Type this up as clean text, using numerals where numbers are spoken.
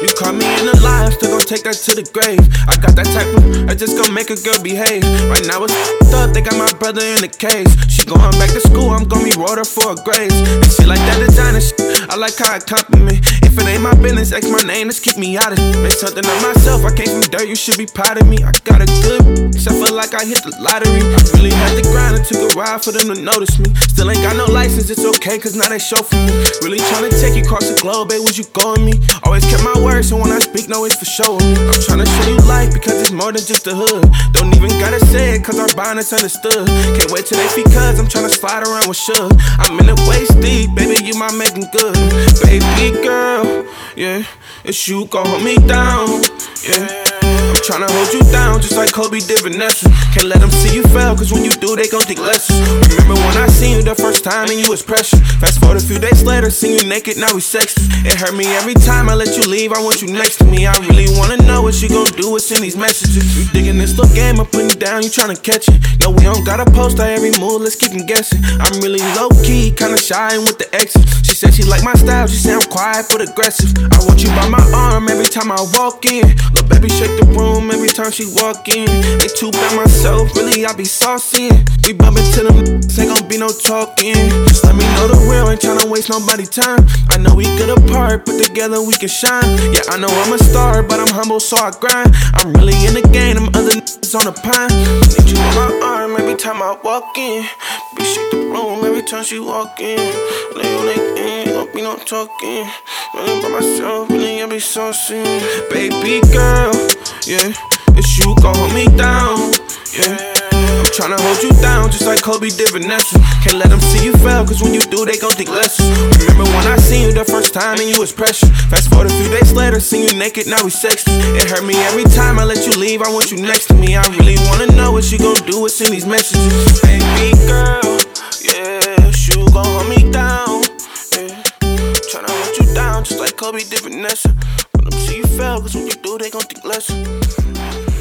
You caught me in a lie, I'm still gon' take that to the grave. I got that type of, I just gon' make a girl behave. Right now it's up, they got my brother in the case. She going back to school, I'm gon' be wrote her for a grace. And shit like that designer shit, I like how it compliment. If it ain't my business, X my name, let's keep me out of it. Made something of myself, I came from dirt, you should be proud of me. I got a good bitch, I feel like I hit the lottery. I really had to grind, it took a while for them to notice me. Still ain't got no license, it's okay, cause now they show for me. Really tryna take you across the globe, babe, would you go with me? Always kept my word, so when I speak, no, it's for showing me. I'm tryna show you life, because it's more than just the hood. Don't even gotta say it, cause our bond is understood. Can't wait till they feet, cause I'm tryna slide around with Suge. I'm in it waist deep, baby, you my making good. Baby girl, yeah, it's you gon' hold me down, yeah. I'm tryna hold you down just like Kobe did Vanessa. Can't let them see you fail, cause when you do, they gon' think less. Remember when I seen you the first time and you was precious. Fast forward a few days later, seen you naked, now we sexy. It hurt me every time I let you leave, I want you next to me. I really wanna know what you gon' do, what's in these messages. You digging this little game, I'm putting you down, you tryna catch it. No, we don't gotta post our every move, let's keep them guessing. I'm really low-key, kinda shy and with the exes. She said she like my style, she said I'm quiet but aggressive. I want you by my arm every time I walk in. Little baby shake the room every time she walk in. Ain't too bad myself, really I be saucy. We bumpin' to them, ain't gon' be no talking. Just let me know the real, ain't tryna waste nobody time. I know we good apart, but together we can shine. Yeah, I know I'm a star, but I'm humble so I grind. I'm really in the game, them other niggas on the pine. Need you on my arm every time I walk in. Be shake the room every time she walk in. Lay on they end, don't be no talking. Running by myself, really I be saucy. Baby girl, yeah, it's you gon' hold me down, yeah. I'm tryna hold you down just like Kobe did Vanessa. Can't let them see you fail, cause when you do, they gon' think less. Remember when I seen you the first time and you was precious. Fast forward a few days later, seen you naked, now we sexy. It hurt me every time I let you leave, I want you next to me. I really wanna know what you gon' do, what's in these messages. Baby girl, yeah, you gon' hold me down, yeah. Tryna hold you down just like Kobe did Vanessa. When them see you fail, cause when you do, they gon' think less.